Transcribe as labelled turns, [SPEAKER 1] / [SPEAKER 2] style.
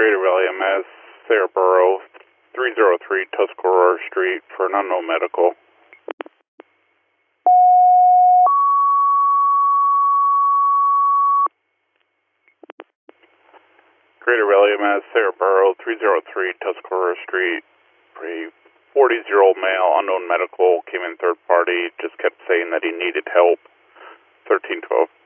[SPEAKER 1] Greater William as Sarah Burrow, 303 Tuscarora Street for an unknown medical. Greater William as Sarah Burrow, 303 Tuscarora Street for a 40-year-old male, unknown medical, came in third party, just kept saying that he needed help. 1312.